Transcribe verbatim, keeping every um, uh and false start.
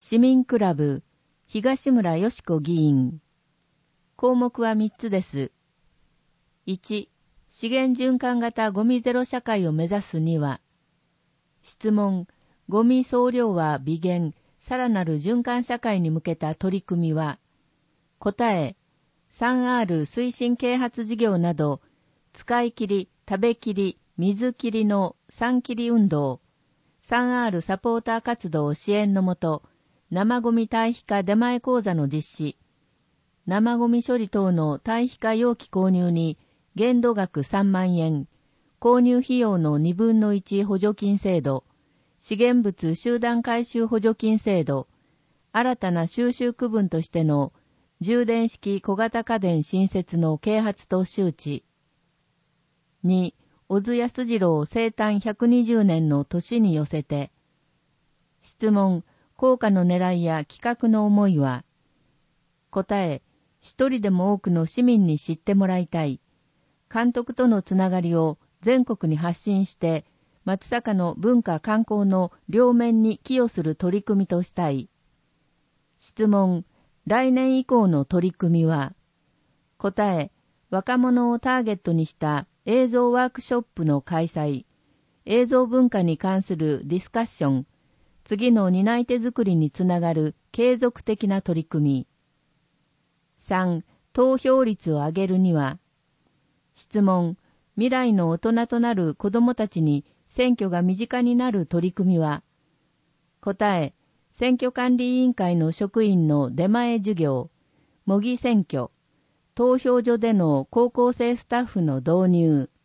市民クラブ、東村よし子議員。項目はみっつです。いち、資源循環型ゴミゼロ社会を目指すには、質問、ゴミ総量は微減、さらなる循環社会に向けた取り組みは、答え、スリーアール 推進啓発事業など、使い切り、食べ切り、水切りのさん切り運動、スリーアール サポーター活動支援のもと、生ゴミ堆肥化出前講座の実施、生ゴミ処理等の堆肥化容器購入に限度額さんまんえん、購入費用のにぶんのいち補助金制度、資源物集団回収補助金制度、新たな収集区分としての充電式小型家電新設の啓発と周知。に、小津安二郎生誕ひゃくにじゅうねんの年に寄せて、質問、効果の狙いや企画の思いは、答え、一人でも多くの市民に知ってもらいたい。監督とのつながりを全国に発信して、松阪の文化観光の両面に寄与する取り組みとしたい。質問、来年以降の取り組みは、答え、若者をターゲットにした映像ワークショップの開催、映像文化に関するディスカッション、次の担い手作りにつながる継続的な取り組み。さん、投票率を上げるには、質問、未来の大人となる子どもたちに選挙が身近になる取り組みは、答え、選挙管理委員会の職員の出前授業、模擬選挙、投票所での高校生スタッフの導入、